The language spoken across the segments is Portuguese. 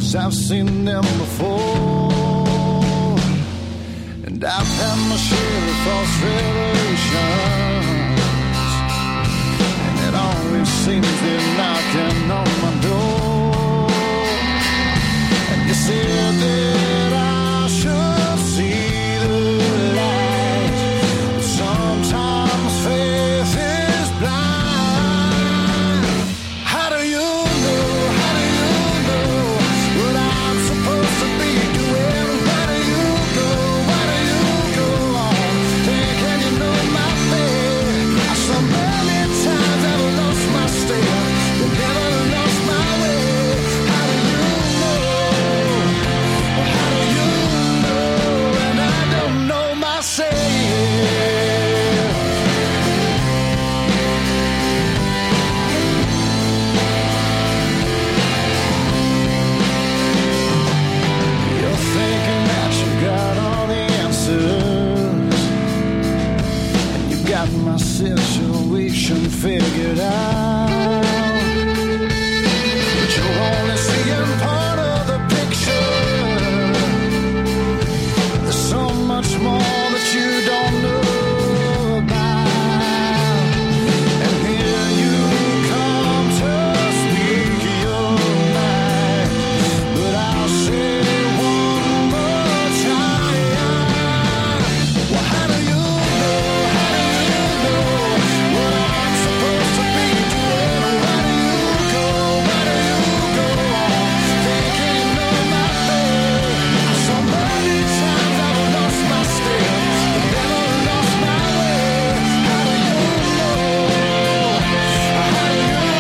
'cause I've seen them before. And I've had my share of false revelations, and it always seems they're knocking on my door. And you said that I should see the light, but sometimes faith is blind. How do you know what I'm supposed to be doing? Why do you go on thinking you know my fate? So many times I've lost my step, but never lost my way. How do you know? How do you know? And I don't know myself. You're thinking that you got all the answers, and you got my situation figured out, but you're only seeing part of the picture. There's so much more that you don't know about. And here you come to speak your mind, but I'll say one more time. Well, how do you know what I'm supposed to be doing? Why do you go on thinking you know my fate? So many times I've lost my step, but never lost my way. How do you know? How do you know?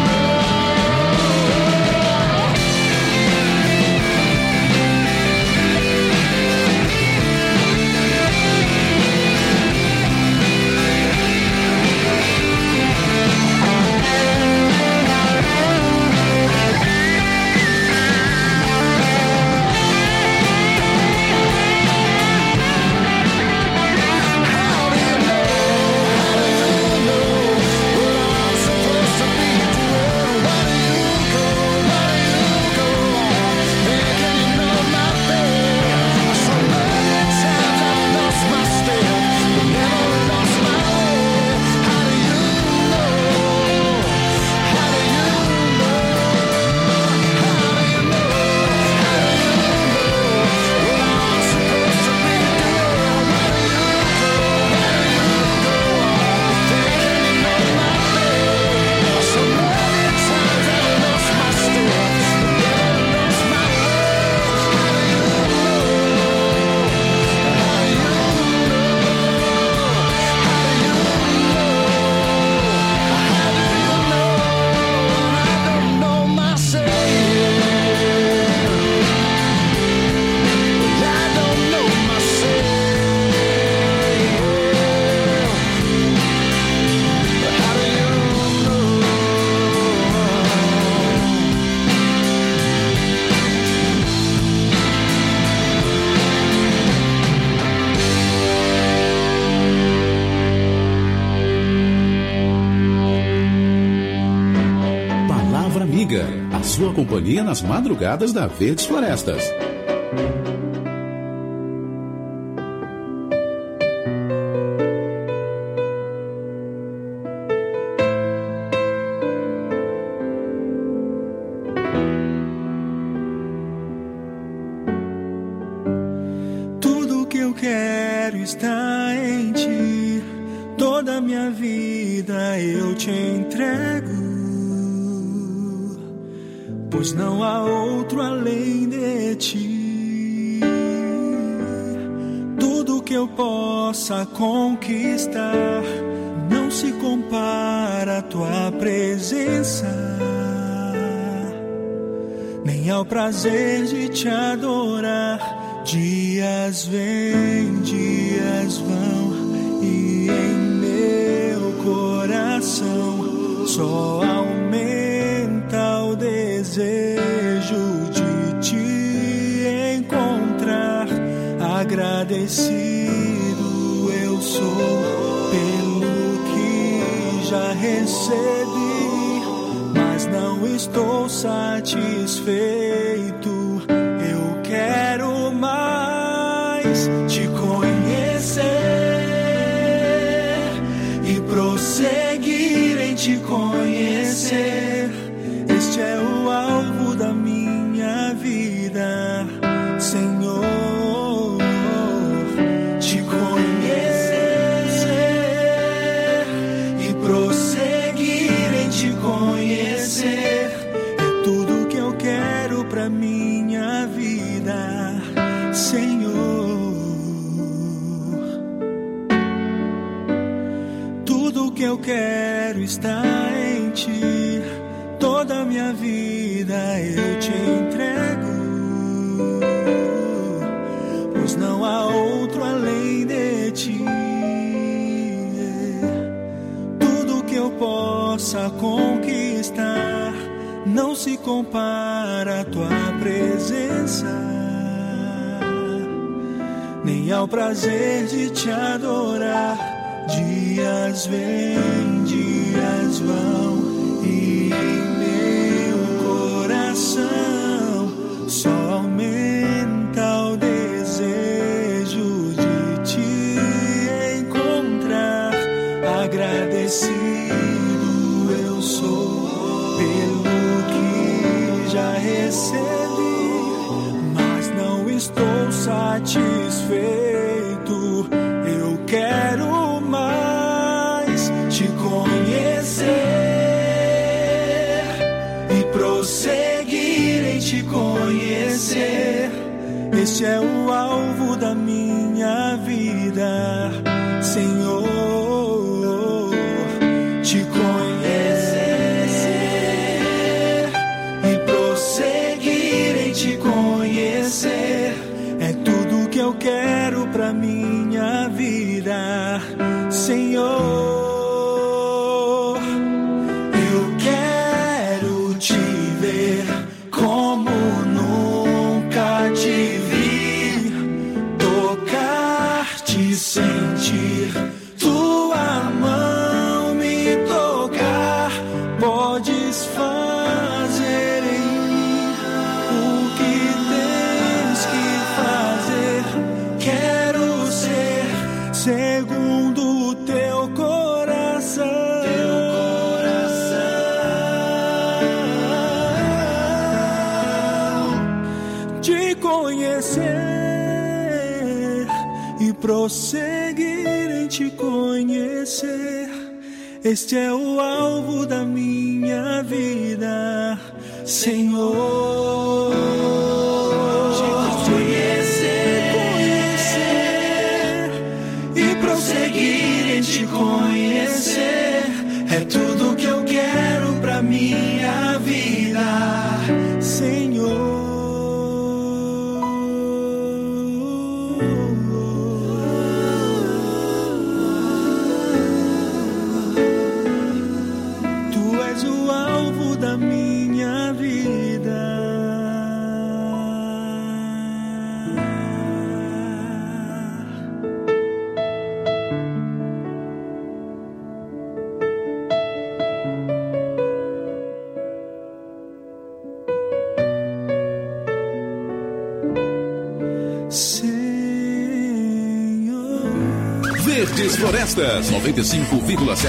Palavra Amiga, a sua companhia nas madrugadas da Verdes Florestas. Tudo que eu quero está em ti, toda minha vida eu te entrego, pois não há outro além de ti. Tudo que eu possa conquistar não se compara à tua presença, nem ao prazer de te adorar. Dias vêm, dias vão, e em meu coração só aumenta o desejo de te encontrar. Agradecido eu sou pelo que já recebi, mas não estou satisfeito está em ti. Toda a minha vida eu te entrego, pois não há outro além de ti. Tudo que eu possa conquistar não se compara à tua presença, nem ao prazer de te adorar. Dias vêm, dias vão, e em meu coração só aumenta o desejo de te encontrar. Agradecido eu sou pelo que já recebi, mas não estou satisfeito. Eu quero mais te conhecer e prosseguir em te conhecer. Este é o alvo da minha vida, Senhor. Te conhecer e prosseguir em te conhecer é tudo que eu quero pra minha vida, Senhor. Eu quero te ver como nunca te vi, tocar-te, sentir tua mão me tocar. Podes fazer em mim o que tens que fazer. Quero ser segundo o teu coração. Te conhecer e prosseguir em te conhecer. Este é o alvo da minha vida, Senhor. Prosseguir em te conhecer é tudo que eu quero pra minha vida, Senhor. Tu és o alvo da minha vida. Verdes Florestas 95,7.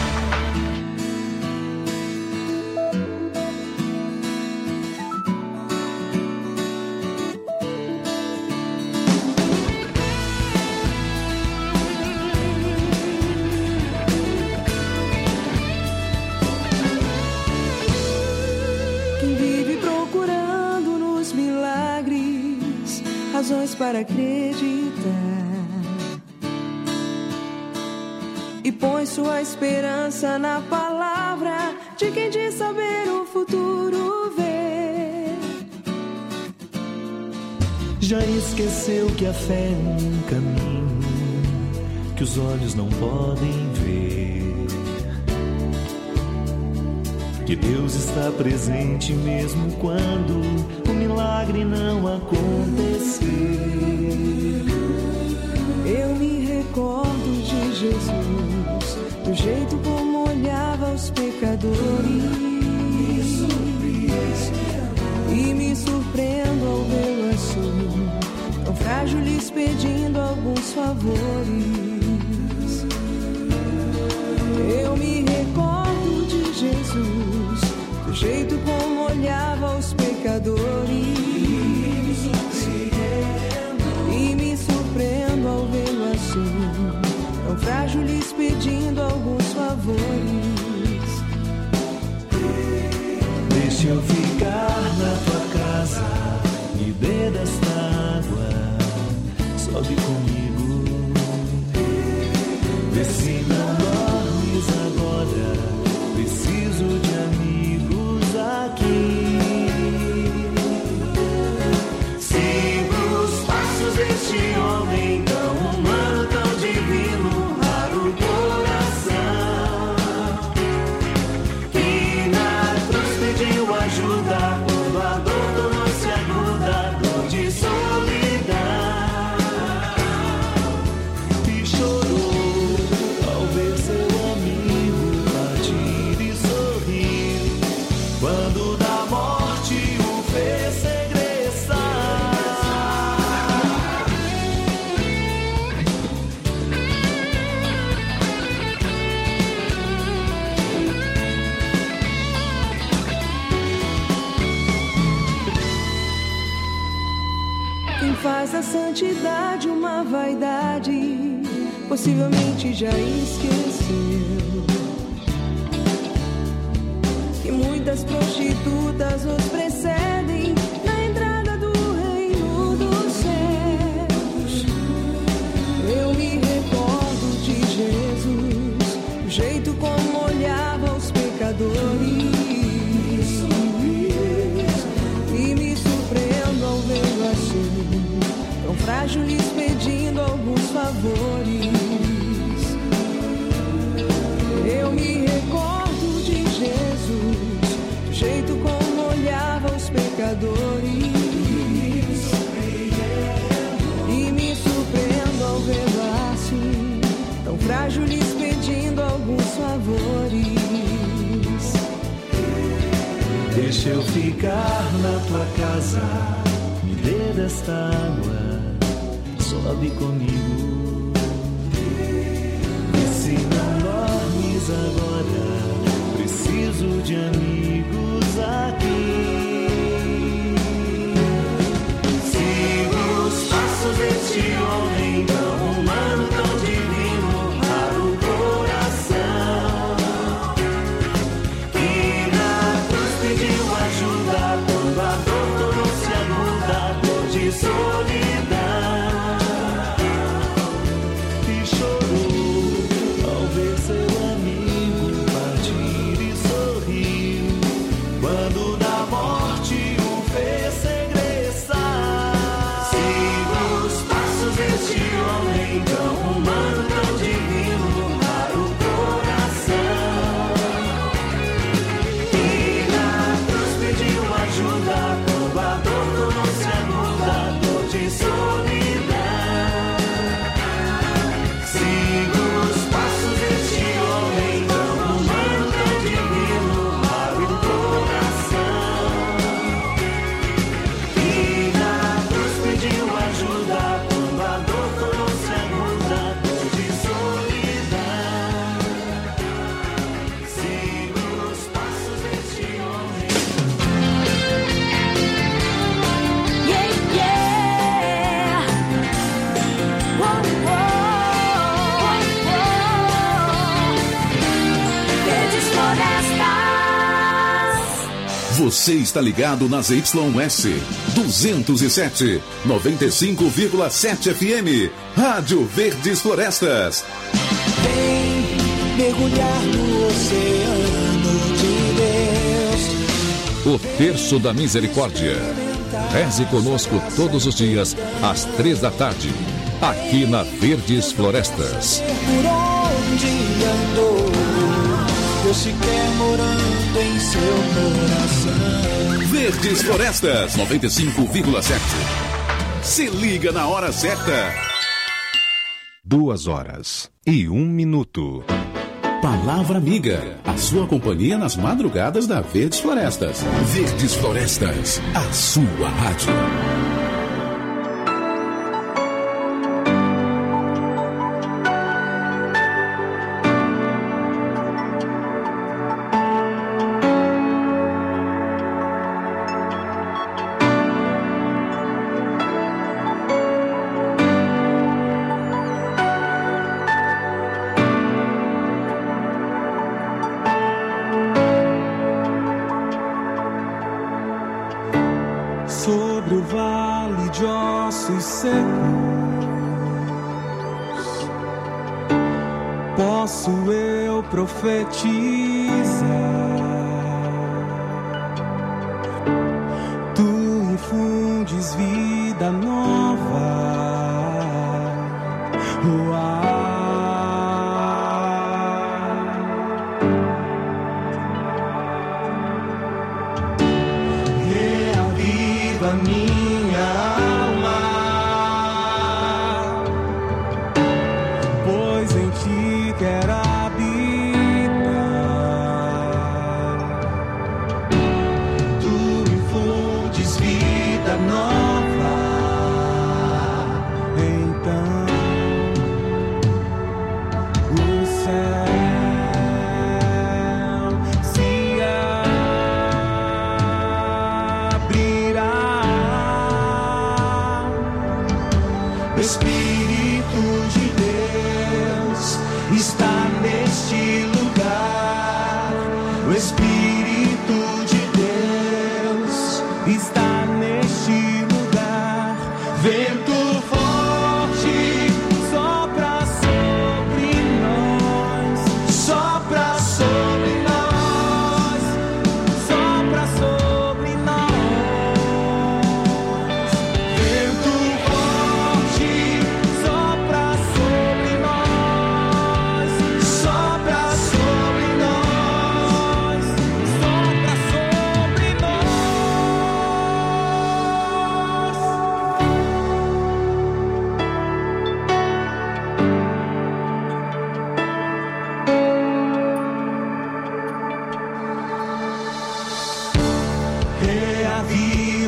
Quem vive procurando nos milagres razões para acreditar e põe sua esperança na palavra de quem diz saber o futuro ver. Já esqueceu que a fé é um caminho que os olhos não podem ver, que Deus está presente mesmo quando o milagre não acontecer. Eu me recordo de Jesus, do jeito como olhava os pecadores, e me surpreendo ao vê-lo assim, tão frágil, lhes pedindo alguns favores. Eu me recordo de Jesus, do jeito como olhava os pecadores, e me surpreendo ao vê-lo assim, tão frágil, lhes pedindo alguns favores. Deixa eu ficar na tua casa, me dê desta água, sobe comigo. Vê se não dormes agora, essa santidade uma vaidade, possivelmente já esqueceu que muitas prostitutas nos precedem na entrada do reino dos céus. Eu me recordo de Jesus, o jeito como olhava os pecadores, e me surpreendo ao vê-lo assim, tão frágil, lhes pedindo alguns favores. Eu me recordo de Jesus, do jeito como olhava os pecadores, e me surpreendo ao vê-lo assim, tão frágil, lhes pedindo alguns favores. Deixa eu ficar na tua casa, me dê desta água, sobe comigo. E se não dormes agora, preciso de amigos aqui. Siga os passos deste homem tão humano, tão divino, para o coração, que na cruz pediu ajuda quando a dor tornou-se aguda, dor de solidão. Você está ligado nas YS 207, 95,7 FM, Rádio Verdes Florestas. Vem mergulhar no oceano de Deus. O Terço da Misericórdia. Reze conosco todos os dias, às 3 da tarde, aqui na Verdes Florestas. Por onde andou, Deus se quer morando em seu coração. Verdes Florestas 95,7. Se liga na hora certa. 2h01. Palavra Amiga, a sua companhia nas madrugadas da Verdes Florestas. Verdes Florestas, a sua rádio. Sobre o vale de ossos secos, posso eu profetizar. Tu infundes vida nova. Minha alma, pois em ti quero habitar. Tu infundes vida nova. Então o céu se abrirá.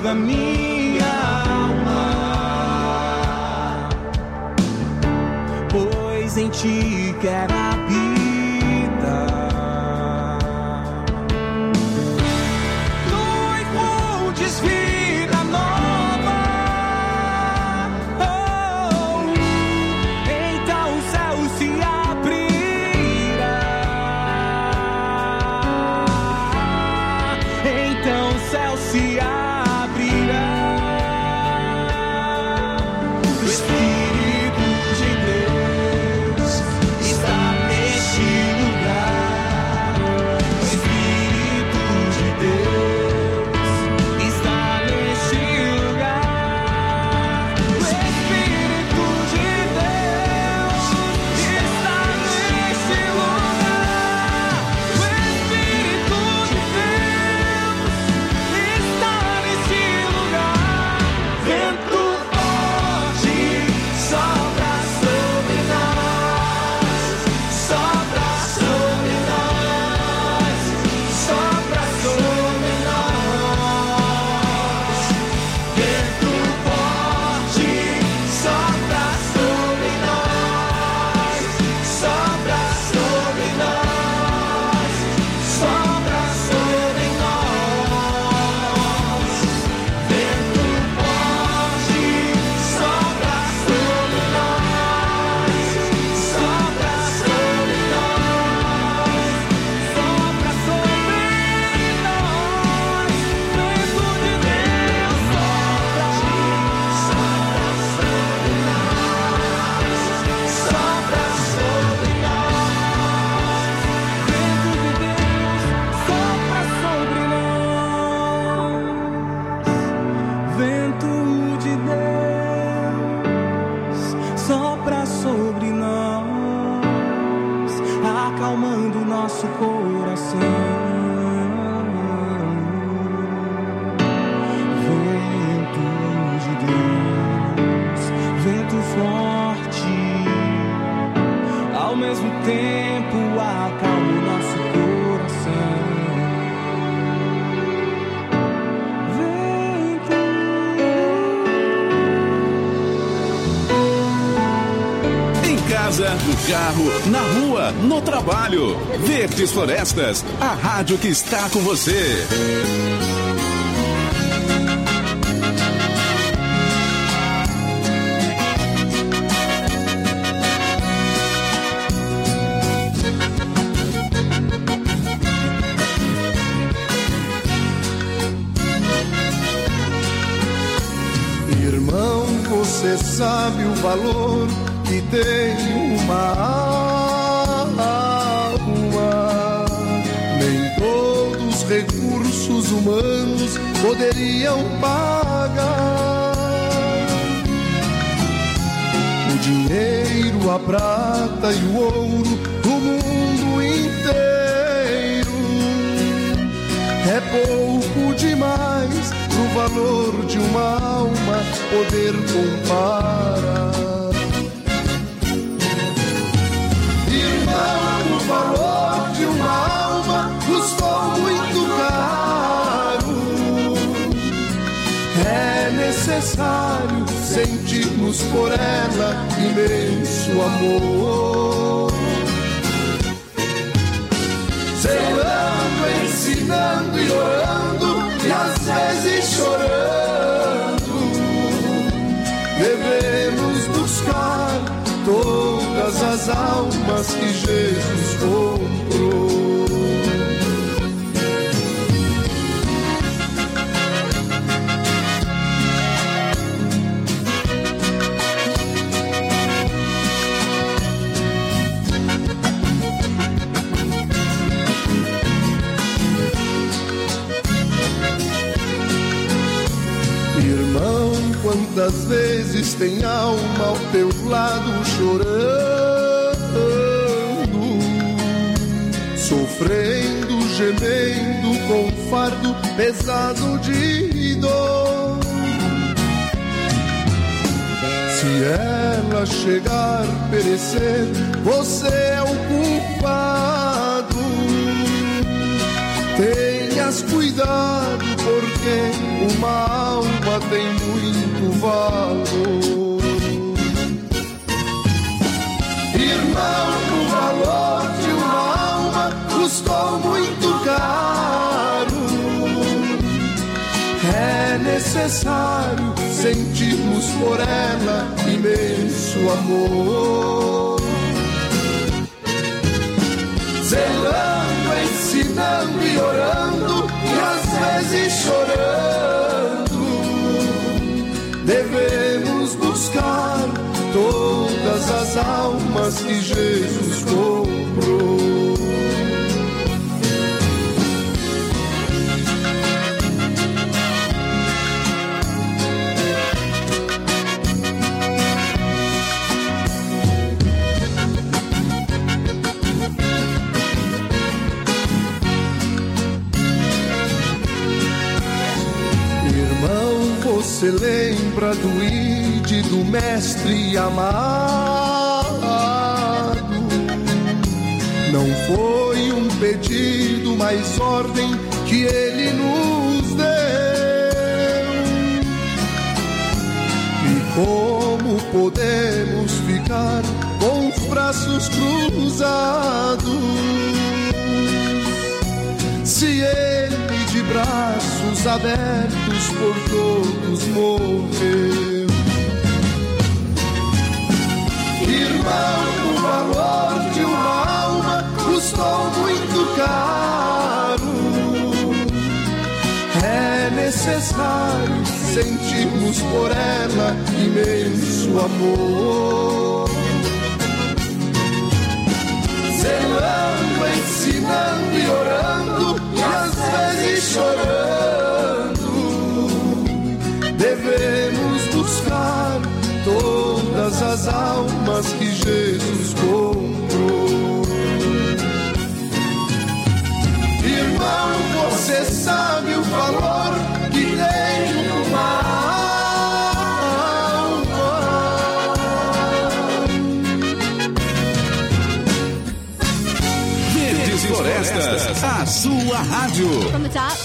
da minha alma, pois em ti quero habitar. Dois montes, vida nova, oh, então o céu se abrirá, então o céu se abrirá. O Espírito de Deus está neste lugar. O Espírito de Deus está neste lugar. O Espírito de Deus está neste lugar. O Espírito de Deus está neste lugar. Vento forte sopra sobre nós, sopra sobre nós, sopra sobre nós. Vento forte sopra sobre nós, sopra sobre nós, sopra sobre nós. Vento forte sopra sobre nós, sopra sobre nós, sopra sobre nós. Vento de Deus sopra, sopra sobre nós, sopra sobre nós. Vento de Deus sopra sobre nós. Vento de Deus sopra sobre nós, acalmando nosso coração. Vento de Deus, vento forte, ao mesmo tempo acalma o nosso coração. Em casa, no carro, na rua, no trabalho. Verdes Florestas, a rádio que está com você. Irmão, você sabe o valor que tem uma alma? Nem todos os recursos humanos poderiam pagar. O dinheiro, a prata e o ouro do mundo inteiro é pouco demais pro valor de uma alma poder comparar. Irmão, o valor de uma alma custou muito caro. É necessário sentirmos por ela imenso amor. Zelando, ensinando e orando, e às vezes chorando, devemos buscar todas as almas que Jesus comprou. Irmão, quantas vezes tem alma ao teu lado chorando, sofrendo, gemendo com fardo pesado de dor. Se ela chegar a perecer, você é o culpado. Tenha Tenhas cuidado, porque uma alma tem muito valor. Irmão, o valor de uma alma custou muito caro. É necessário sentirmos por ela imenso amor. Zelando, ensinando e orando, e às vezes chorando, devemos buscar todas as almas que Jesus comprou. Você lembra do ide do mestre amado? Não foi um pedido, mas ordem que ele nos deu. E como podemos ficar com os braços cruzados, se ele de braços abertos por todos morreu? Irmão, o valor de uma alma custou muito caro. É necessário sentirmos por ela imenso amor. Zelando, ensinando e orando, e às vezes chorando, devemos buscar todas as almas que Jesus comprou. Irmão, você sabe o valor que tem uma alma. Verdes e Florestas, a sua rádio. From the top.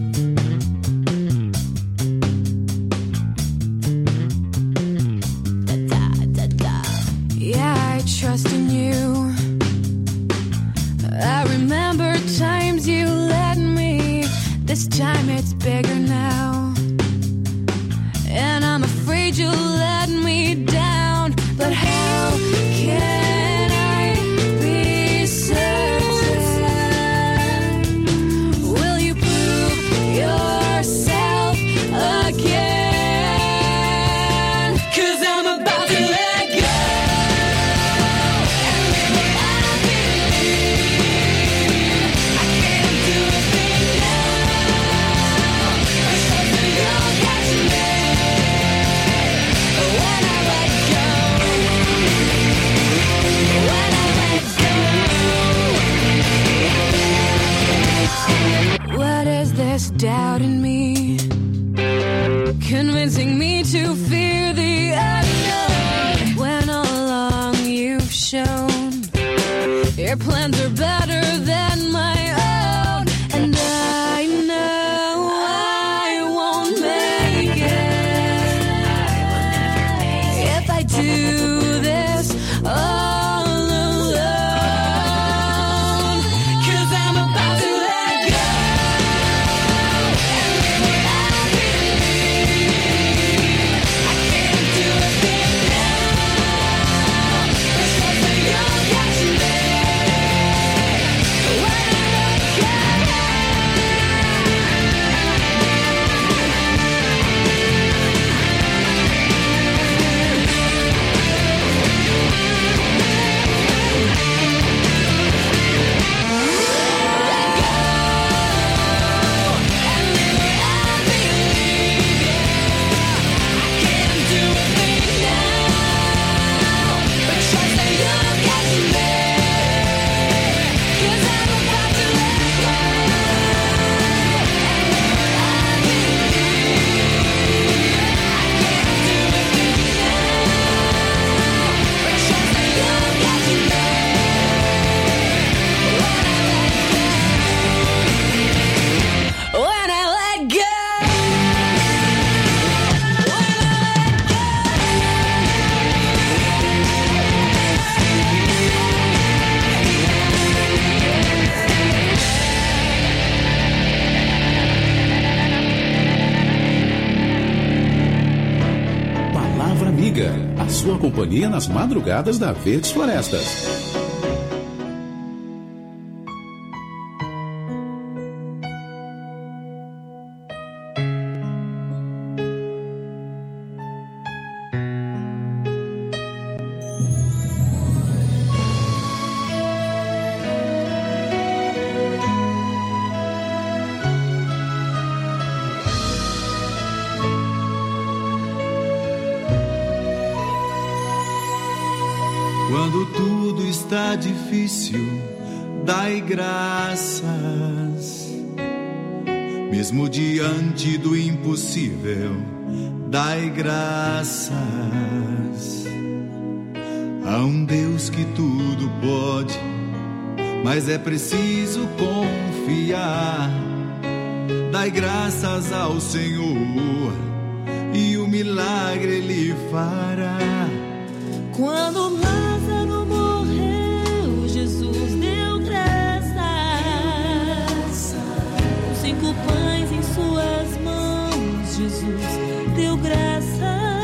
Yeah, I trust in you. I remember times you led me. This time it's bigger now. And I'm afraid you'll let me down. But how can I be certain? Will you prove yourself again? 'Cause I'm about to let go. What is this doubt in me, convincing me to fear the unknown, when all along you've shown your plans are better than my own? And I know I won't make it if I do this all alone. 'Cause I'm about to let go. I can't do a thing now. There's something you'll catch me. Sua companhia nas madrugadas da Verdes Florestas. Quando tudo está difícil, dai graças. Mesmo diante do impossível, dai graças. Há um Deus que tudo pode, mas é preciso confiar. Dai graças ao Senhor e o milagre Ele fará. Quando Lázaro morreu, Jesus deu graças. Com 5 pães em suas mãos, Jesus deu graças.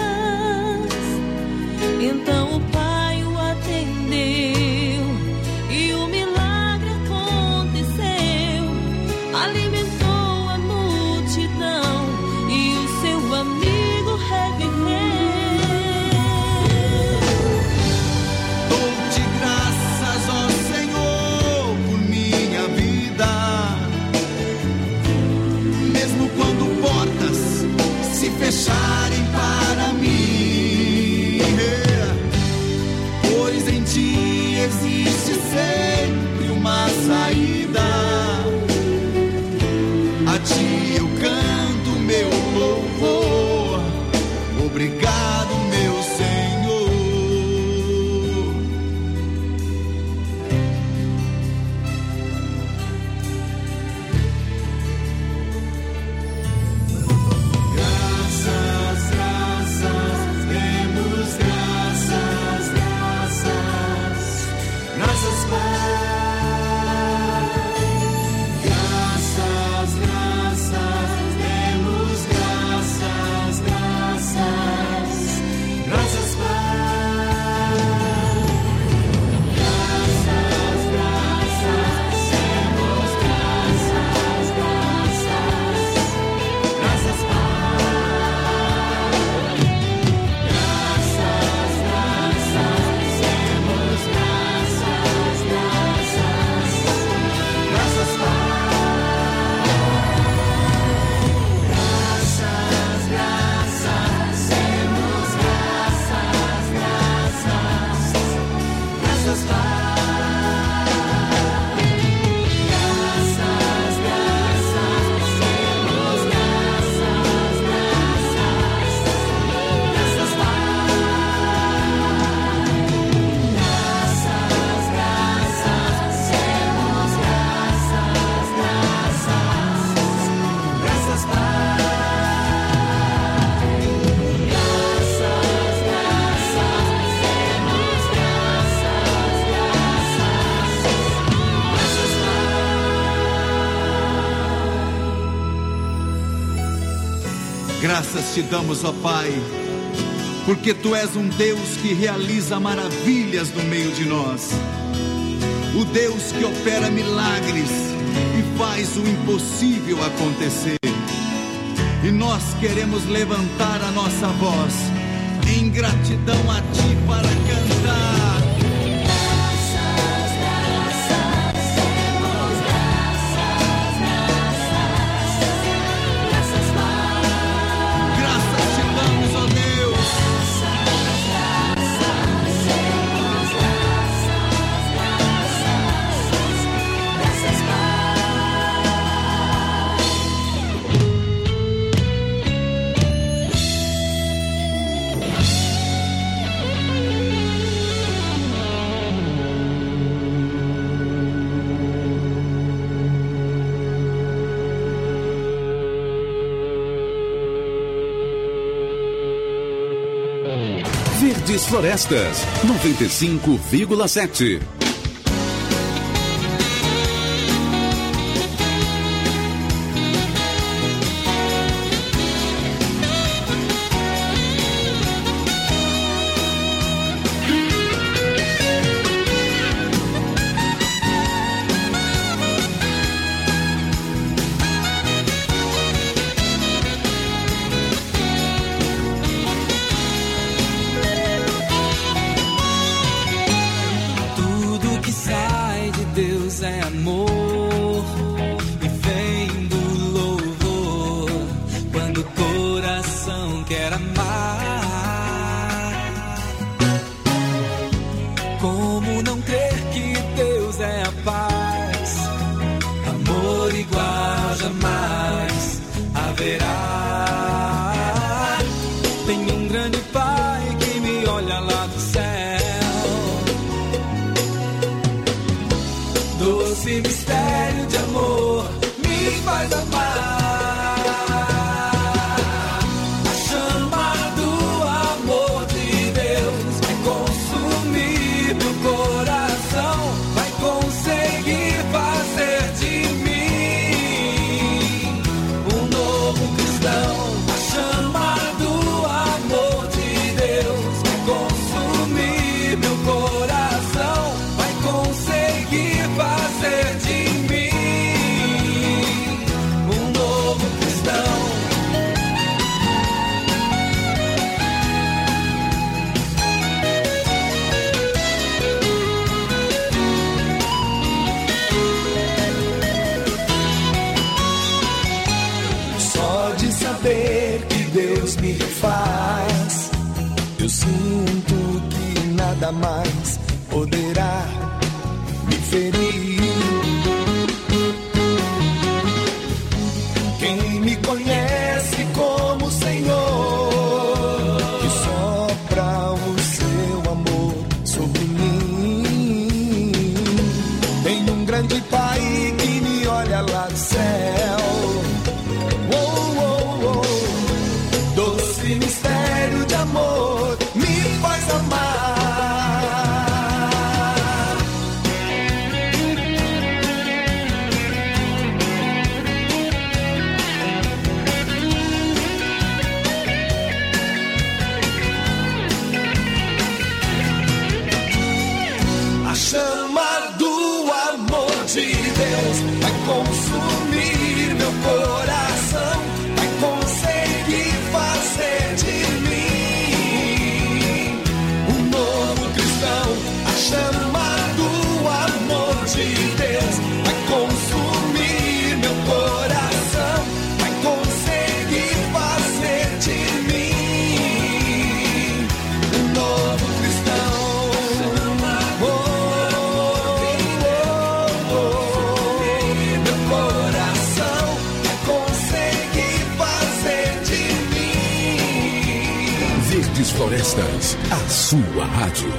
Então o Pai o atendeu e o milagre aconteceu. Alimentou a multidão e o seu amigo reviveu. Fecharem para mim, pois em ti existe sempre uma saída. A ti eu canto meu louvor. Obrigado, meu Senhor. Graças te damos, ó Pai, porque Tu és um Deus que realiza maravilhas no meio de nós. O Deus que opera milagres e faz o impossível acontecer. E nós queremos levantar a nossa voz em gratidão a Ti para cantar. Verdes Florestas, 95,7. saber que Deus me faz. Eu sinto que nada mais poderá me ferir. Quem me conhece como Senhor, que sopra o seu amor sobre mim. Tem um grande Pai que me olha lá do céu. Oh, oh, oh. Doce mistério de amor me faz amar. A chama do amor de Deus vai consumir meu coração, vai conseguir fazer de mim um novo cristão. A chama do amor de Deus vai consumir meu coração, vai conseguir fazer de mim um novo cristão. Verdes Florestas, a sua rádio.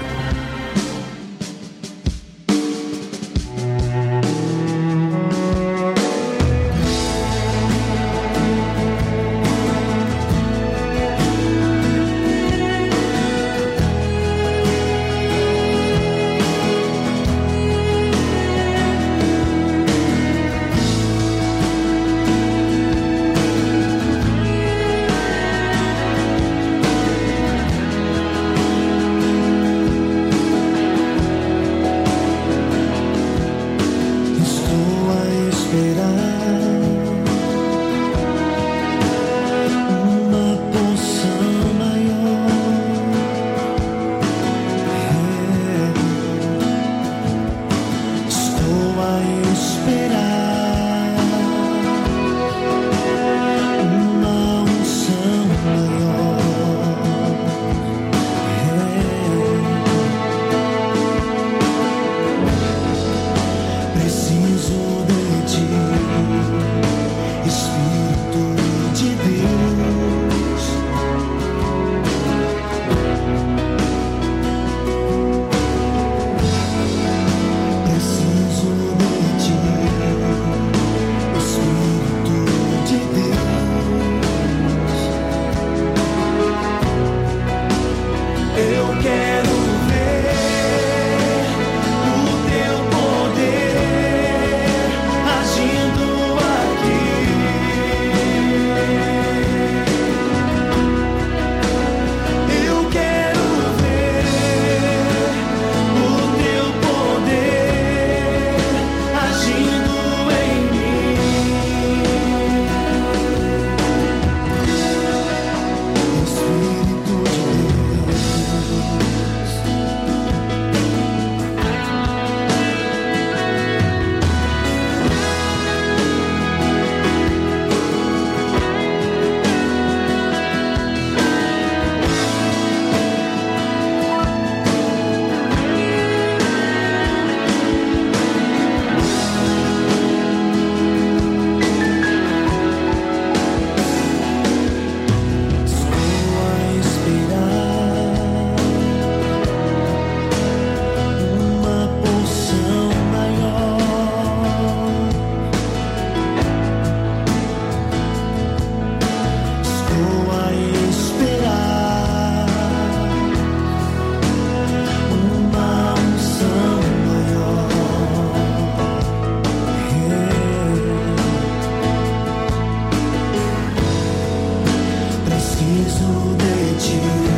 Preciso de ti.